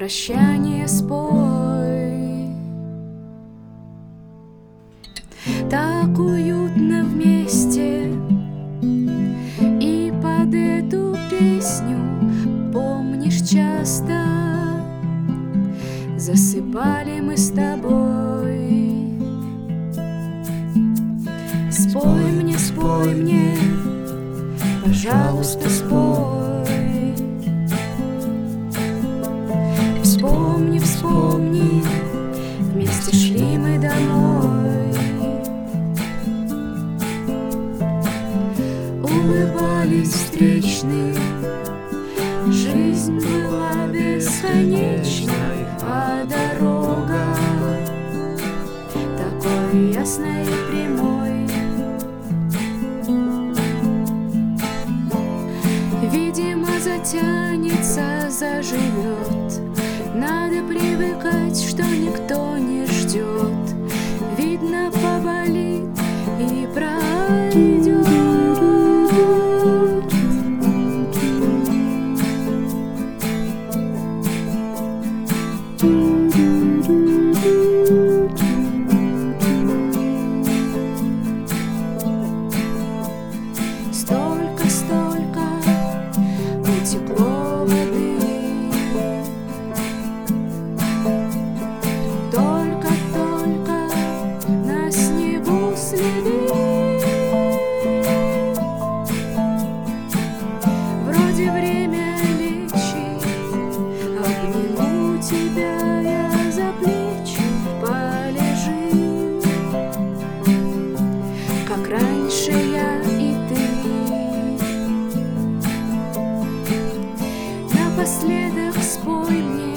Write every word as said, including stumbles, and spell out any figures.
прощание спой. Так уютно вместе, и под эту песню, помнишь, часто засыпали мы с тобой. Спой мне, спой мне, пожалуйста, спой. Вспомни, вспомни, вместе шли мы домой. Улыбались встречные, жизнь была бесконечной, а дорога такой ясной и прямой. Видимо, затянется, заживет. Надо привыкать, что никто не ждет. Видно, поболит и пройдет. Столько, столько утекло воды, только, только на снегу следы. Вроде время лечит, обниму тебя я за плечи, полежи, как раньше я и ты. Напоследок спой мне